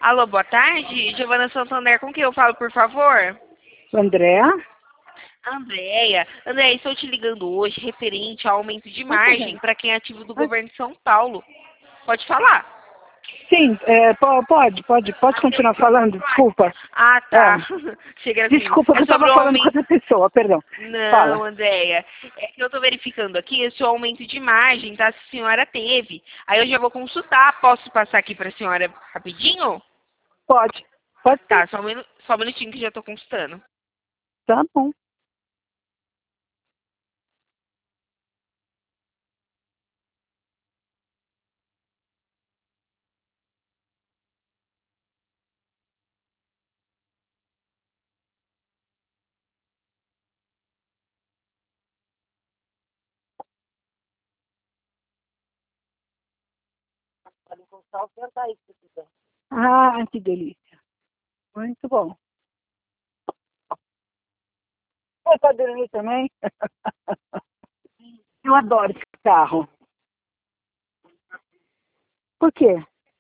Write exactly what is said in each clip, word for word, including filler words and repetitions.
Alô, boa tarde. Giovana Santander, com quem eu falo, por favor? Andréa? Andréia. Andréia, estou te ligando hoje referente ao aumento de margem para quem é ativo do Ah, governo de São Paulo. Pode falar? sim, é, po- pode, pode, pode continuar falando, desculpa. Ah, tá. É, Chega assim. desculpa que É eu sobre estava o falando com aumento. outra pessoa, perdão. Não, Fala. Andréia. É que eu estou verificando aqui esse aumento de margem, tá? Se a senhora teve. Aí eu já vou consultar. Posso passar aqui para a senhora rapidinho? Pode, pode sim. Tá, só um, minu... só um minutinho que já estou consultando. Tá bom. Pode encostar o senta aí, se quiser. Ah, que delícia. Muito bom. É para dormir também? Eu adoro esse carro. Por quê?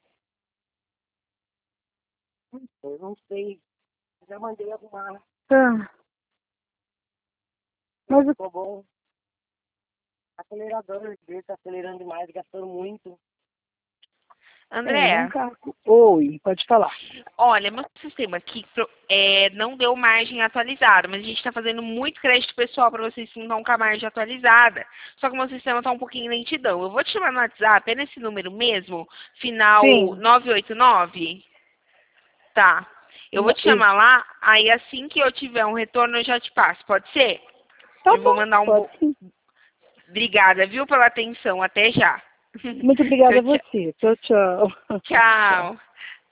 Eu não sei. Já mandei arrumar. Ah, mas o ficou bom. Acelerador dele tá acelerando demais, gastando muito. É, é um Andréia. carro. Oi, pode falar. Olha, meu sistema aqui pro- é, não deu margem atualizada, mas a gente está fazendo muito crédito pessoal para vocês que não estão com a margem atualizada. Só que o meu sistema está um pouquinho lentidão. Eu vou te chamar no WhatsApp, é nesse número mesmo? Final Sim, nove oito nove? Tá. Eu vou n- te isso. chamar lá, aí assim que eu tiver um retorno eu já te passo, pode ser? Tá Eu vou bom, mandar um... pode Bo... sim. Obrigada, viu, pela atenção. Até já. Muito obrigada Tchau, a tchau. você. Tchau, tchau. Tchau. Tchau.